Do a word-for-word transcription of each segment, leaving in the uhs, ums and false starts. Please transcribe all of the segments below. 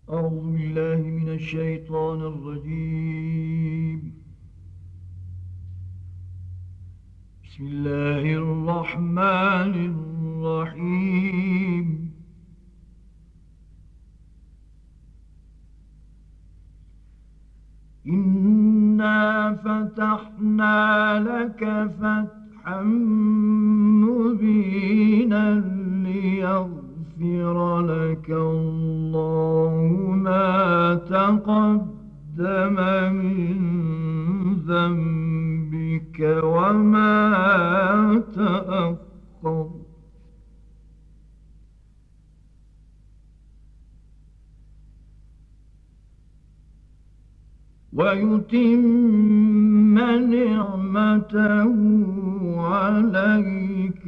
أعوذ بالله من الشيطان الرجيم. بسم الله الرحمن الرحيم. إنا فتحنا لك فتحا مبينا ليغفر لك الله ما تقدم من ذنبك وما تأخر ويتم نعمته عليك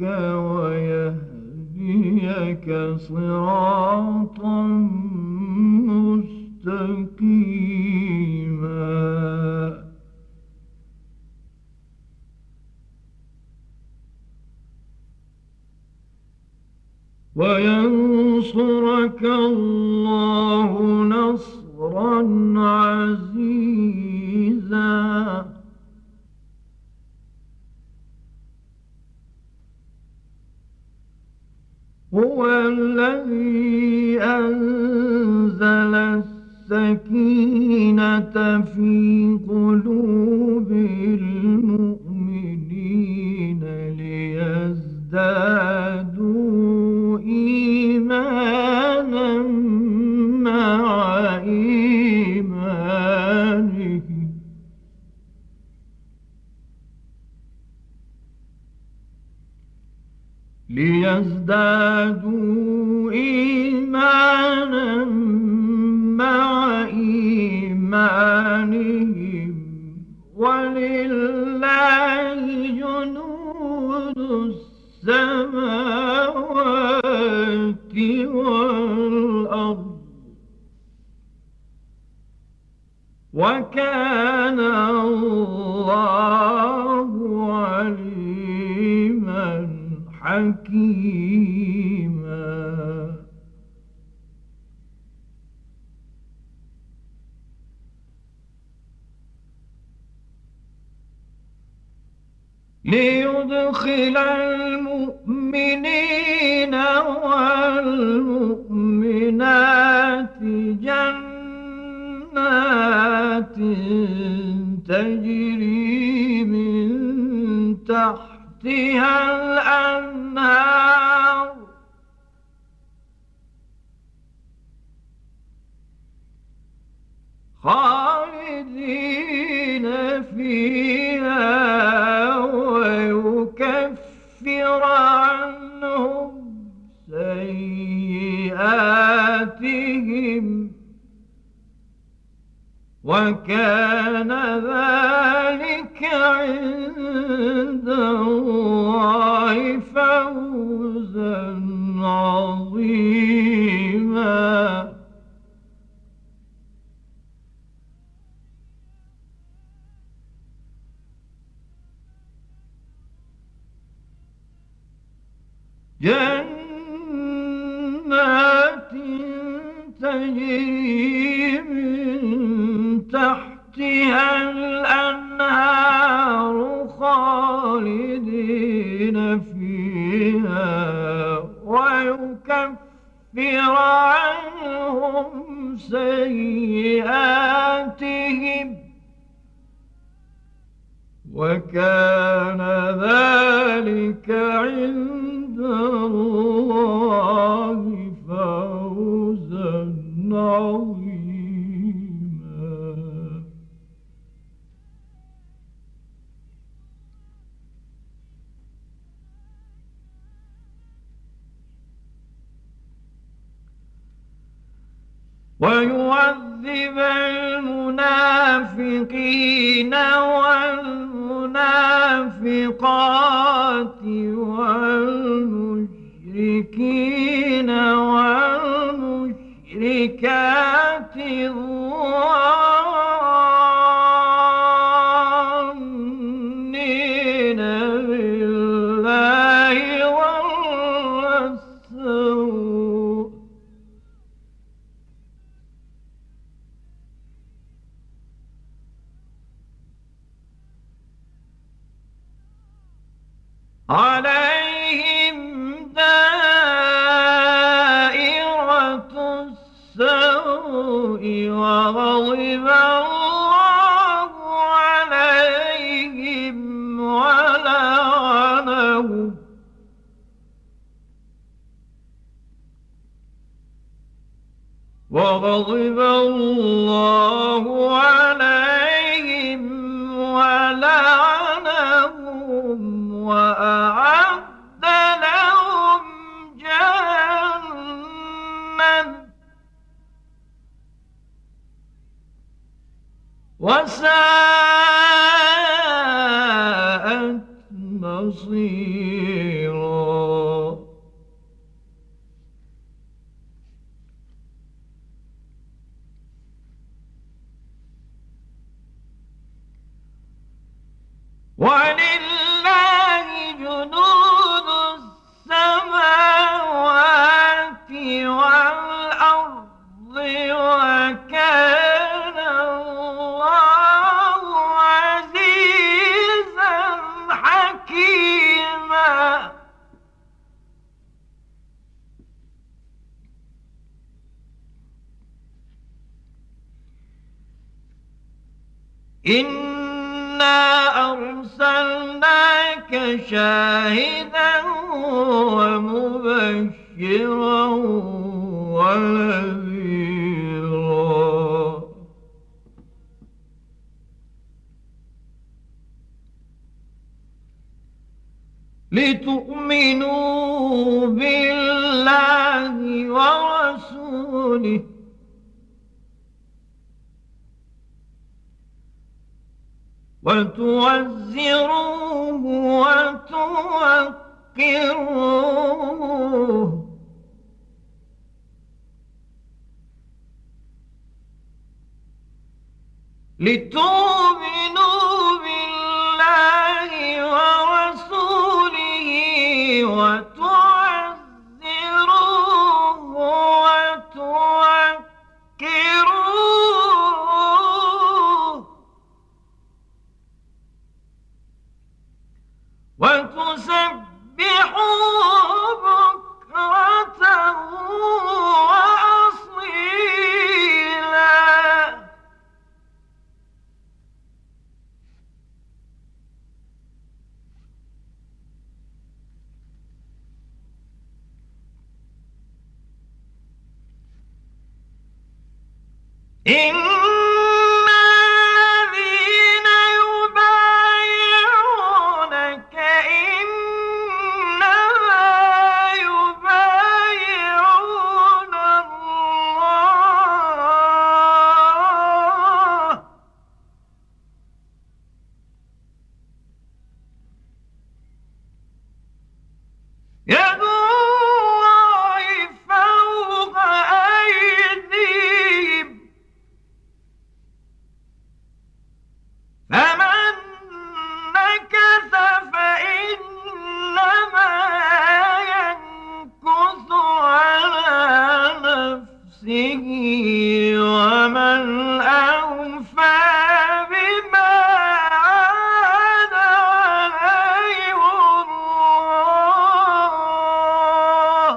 ويهديك صراطا مستقيما وينصرك الله نصرا عزيزا هو الذي أنزل السكينة في قلوب المؤمنين ليزدادوا إيمانا مع إيمانهم ليزدادوا إيمانا مع إيمانهم ولله جنود السماوات والأرض وكان الله عليما حكيما ليدخل المؤمنين والمؤمنات جنات تجري من تحتها الأنهار خالدين فيها ويكفر عنهم سيئاتهم وكان ذلك عند الله فوزا عظيما جنات تجري من تحتها الأنهار خالدين فيها ويكفر عنهم سيئاتهم وكان ذلك عند الله فوزا عظيما ويعذب المنافقين والمنافقات والمشركين والمشركات الظانين بالله ظن السوء عليهم دائرة السوء وغضب الله عليهم ولعنهم وغضب الله عليهم ولعنهم وأعد لهم جهنم وساءت مصيرا. ولله جنود السماوات والأرض وكان الله عزيزا حكيما. إنا أرسلناك شاهدا ومبشرا ونذيرا لتؤمنوا بالله ورسوله وتوزروه وتوقروه لتؤمنوا بالله ورسوله وتعزروه وتوقروه وتسبحوه بكرة وأصيلا. إن الذين يبايعونك إنما يبايعون الله يد الله فوق أيديهم فمن نكث فإنما ينكث على نفسه ومن أوفى بما عاهد عليه الله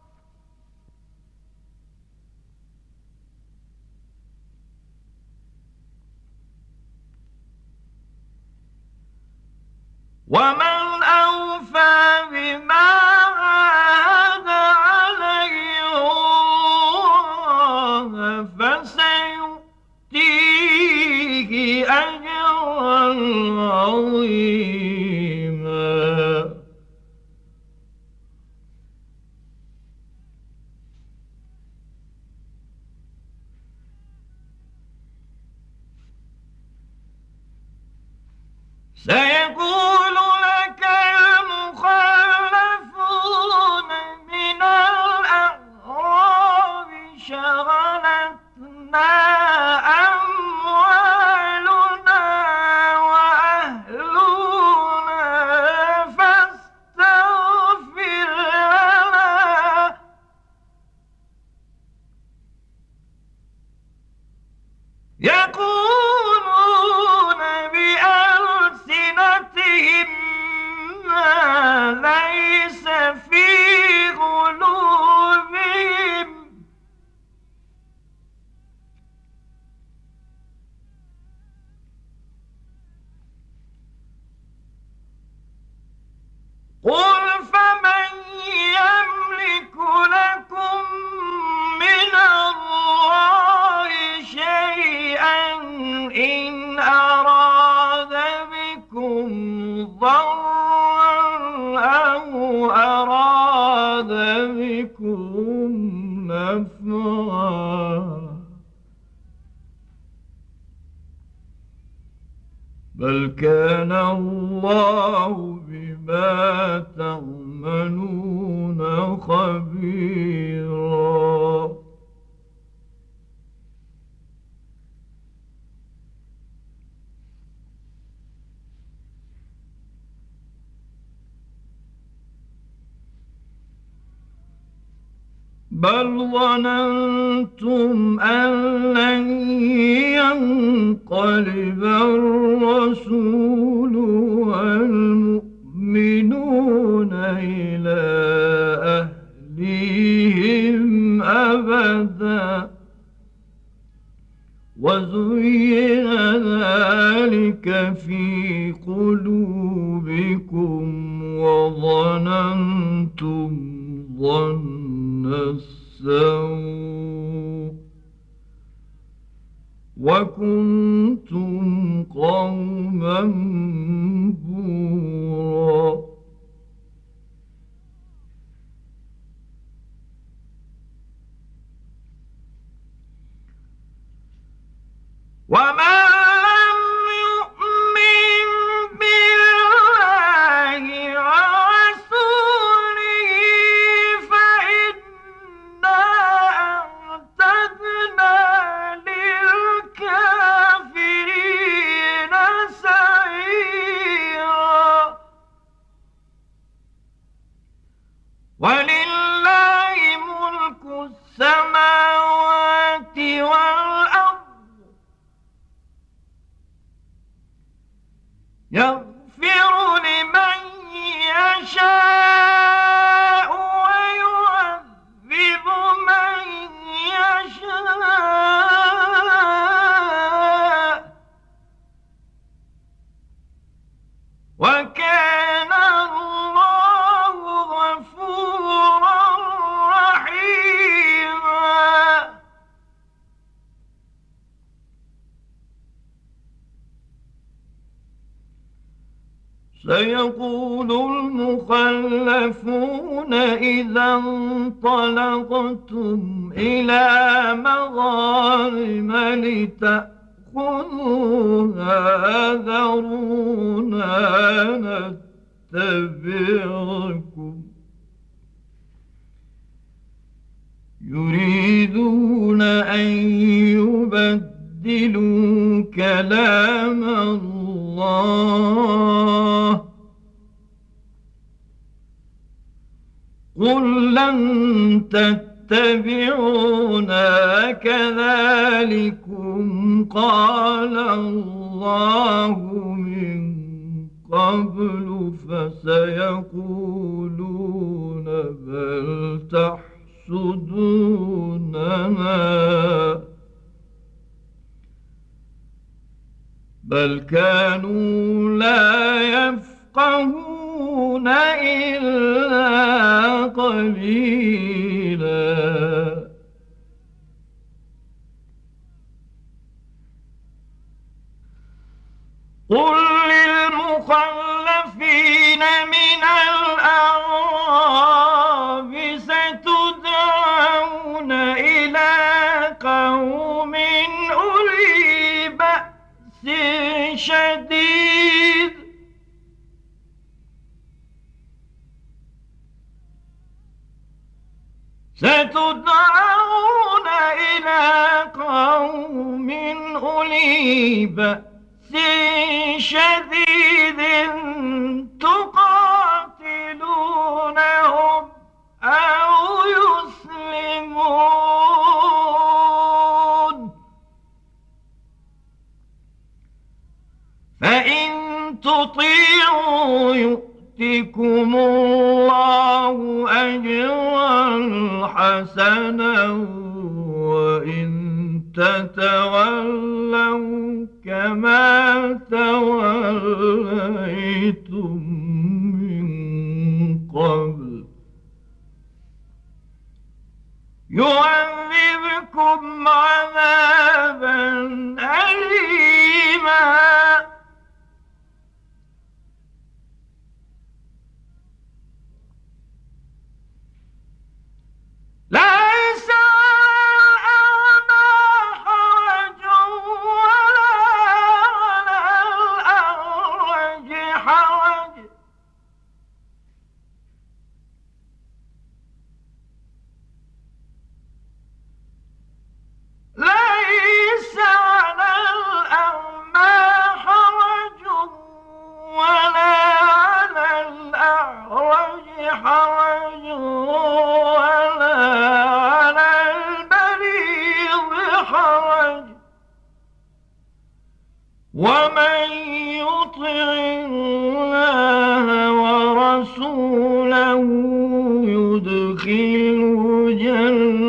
ومن أوفى بما عاهد عليه الله فسيؤتيه أجرا عظيما. سيقول لك المخلفون من الأعراب شغلتنا أموالنا وأهلنا فاستغفر لنا يقولون بألسنتهم ما نفعا بل كان الله بما تعملون خبيرا بل ظننتم أن لن ينقلب الرسول والمؤمنون إلى أهليهم أبدا وزين ذلك في قلوبكم وظننتم ظن السوء وكنتم قوما بورا وما ولله ملك السماوات والأرض يغفر لمن يشاء ويعذب من يشاء وكان الله غفورا رحيما سيقول المخلفون إذا انطلقتم إلى مغانم لتأخذوها ذرونا نتبعكم يريدون أن يبدلوا كلام الله قل لن تتبعونا كذلكم قال الله من قبل فسيقولون بل تحسدوننا بل كانوا لا يفقهون إلا قليلا قل للمخلفين من الأعراب ستدعون إلى قوم أولي بأس شديد ستدعون إلى قوم أولي بأس شديد تقاتلونهم أو يسلمون فإن تطيعوا يؤتكم الله أجرا حسنا وإن تتولوا كما توليتم من قبل يعذبكم عذابا أليما ليس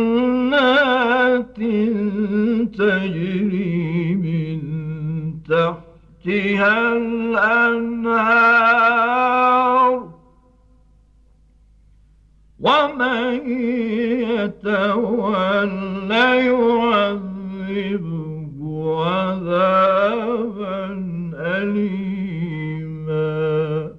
جنات تجري من تحتها الأنهار ومن يتولى يعذبه عذابا أليما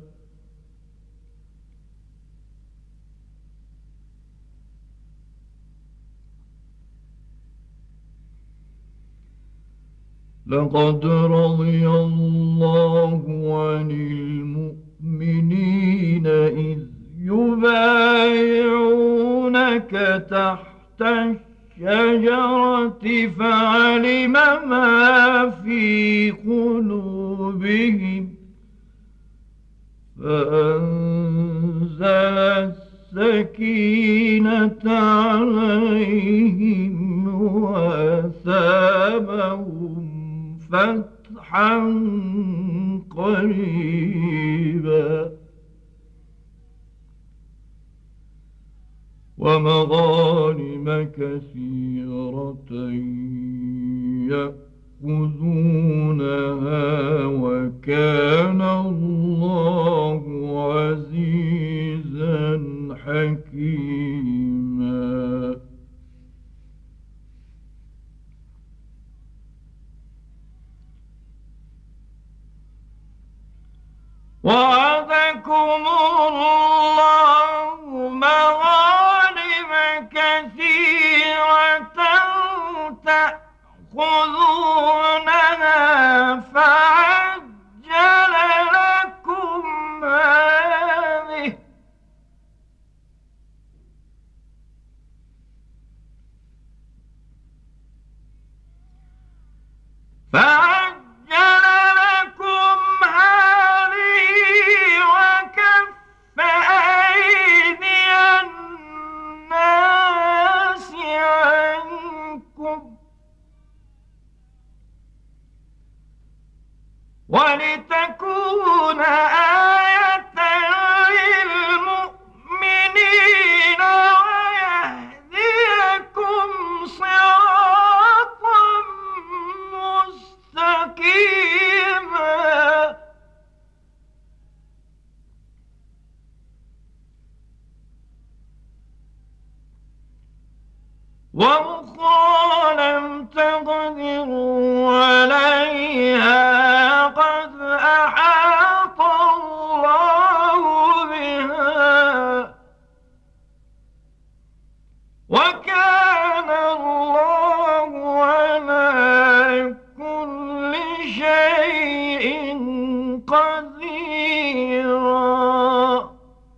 لقد رضي الله عن المؤمنين إذ يبايعونك تحت الشجرة فعلم ما في قلوبهم فأنزل السكينة عليهم وأثابهم فتحا قريبا ومغانم كثيرة يأخذونها وكان الله عزيزا حكيما وعدكم الله مغانم كثيرة تأخذونها فعجل لكم هذه فعجل لكم هذه وكف أيدي الناس عنكم ولتكون آية للمؤمنين ويهديكم صراطا مستقيما وأخرى لم تقدروا عليها قد أحاط الله بها وكان الله على كل شيء قديرا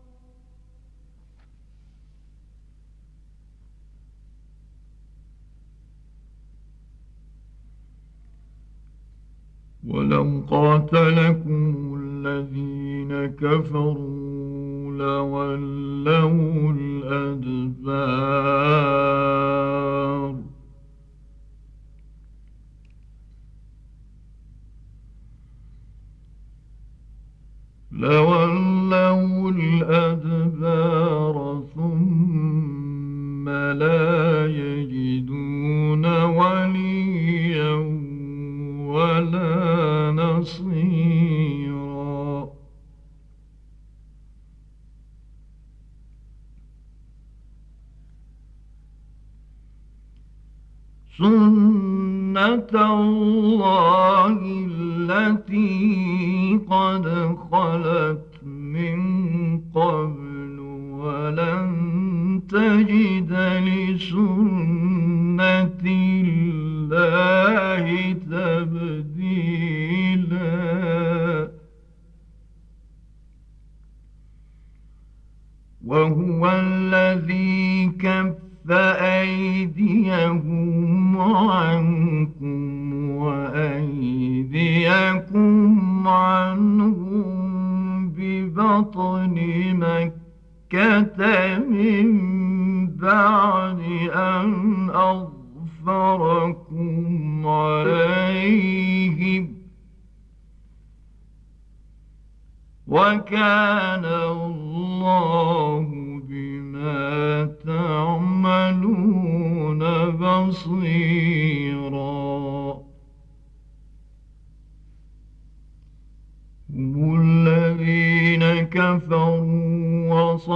ولو قاتلكم الذين كفروا لولوا الأدبار لولوا الأدبار ثم لا يجدون وليا ولا نصيرا سنة الله التي قد خلت من قبل ولن تجد لسنة الله تبديلا وهو الذي كف أيديهم عنكم وأيديكم عنهم ببطن مكة من بعد أن أظفركم عليهم وكان الله بما تعملون بصيرا هم الذين كفروا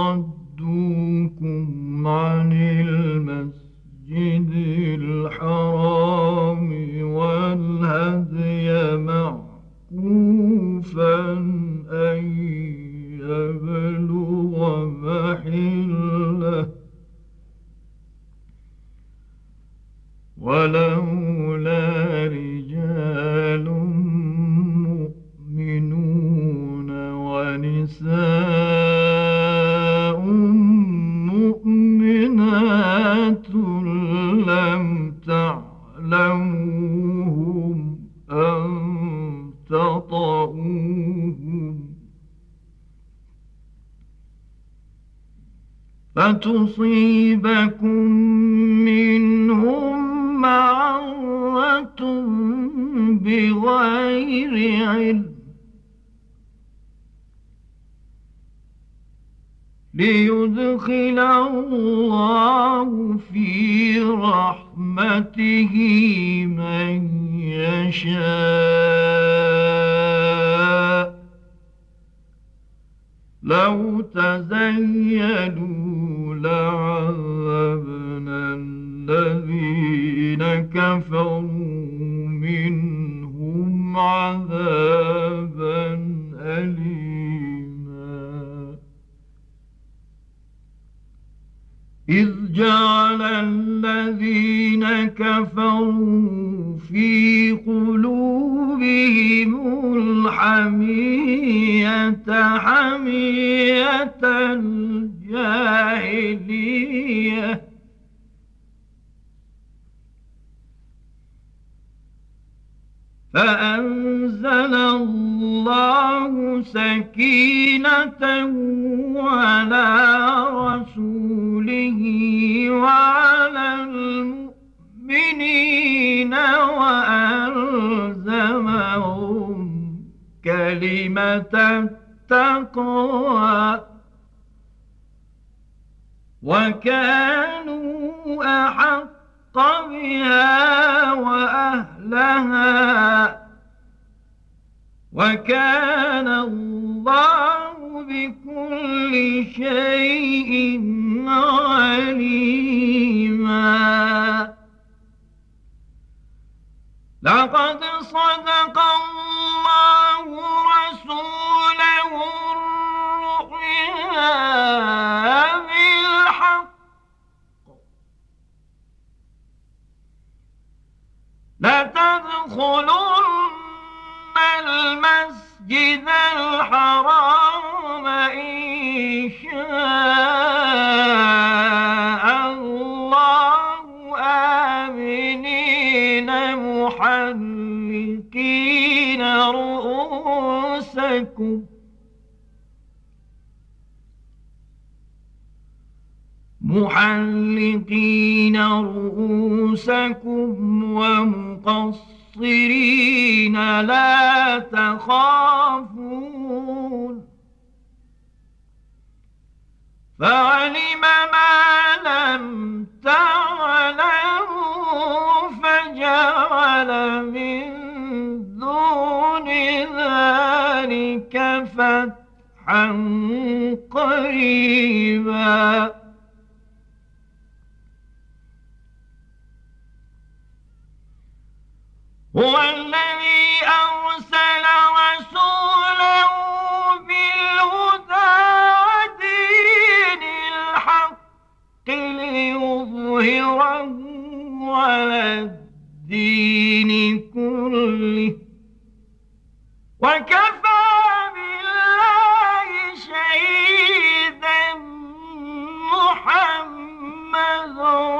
وصدوكم عن المسجد الحرام والهدي معكوفا أن يبلغ محله ولولا رجال مؤمنون ونساء مؤمنات لم تعلموهم أن تطؤوهم فتصيبكم منهم معرة بغير علم ليدخل الله في رحمته من يشاء لو تزيلوا لعذبنا الذين كفروا منهم عذابا أليما إذ جعل الذين كفروا في قلوبهم الحمية حمية الجاهلية فأنزل الله سكينته على رسوله وعلى المؤمنين وألزمهم كلمة التقوى وكانوا أحق بها وأهلها وكان الله بكل شيء عليما لقد صدق الله رسوله الرؤيا بالحق لتدخلن المسجد الحرام إن شاء الله آمنين محلقين رؤوسكم محلقين رؤوسكم ومقصرين لا تخافون فعلم ما لم تعلموا فجعل من دون ذلك فتحا قريبا هو الذي أرسل رسوله بالهدى ودين الحق ليظهره على الدين كله وكفى بالله شهيدا محمد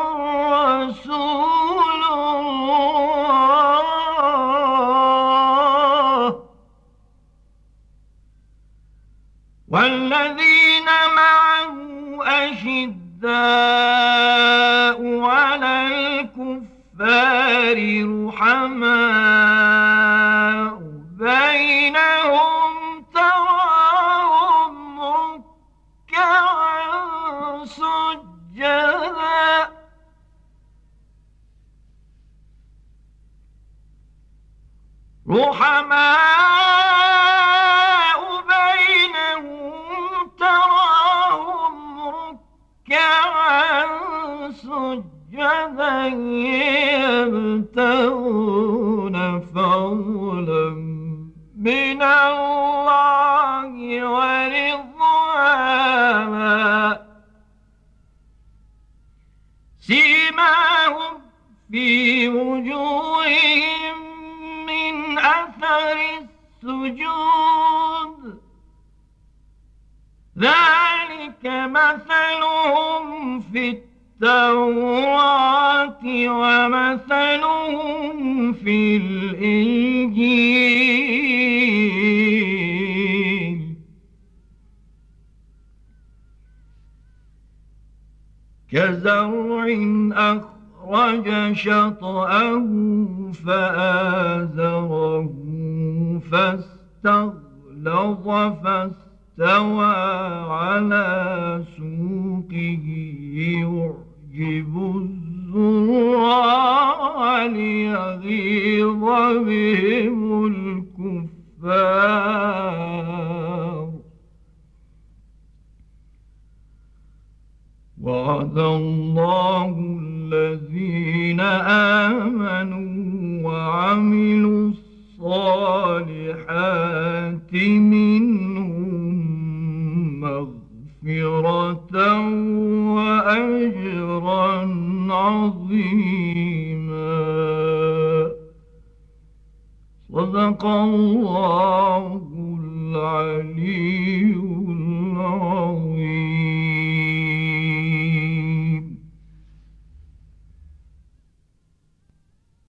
رسول الله والذين معه أشداء على الكفار رحماء بينهم تراهم ركعا سجدا رحماء بينهم تراهم ركعا سجدا يبتغون فضلا من الله ورضوانا سيماهم في وجوههم من أثر السجود ذلك مثلهم في التوراة ومثلهم في الإنجيل كزرع أخرج شطأه فآزره فاستغلظ فاستوى على سوقه يعجب الزراع ليغيظ بهم الكفار وعد الله الذين آمنوا وعملوا الصالحات منهم مغفرة وأجرا عظيما صدق الله العلي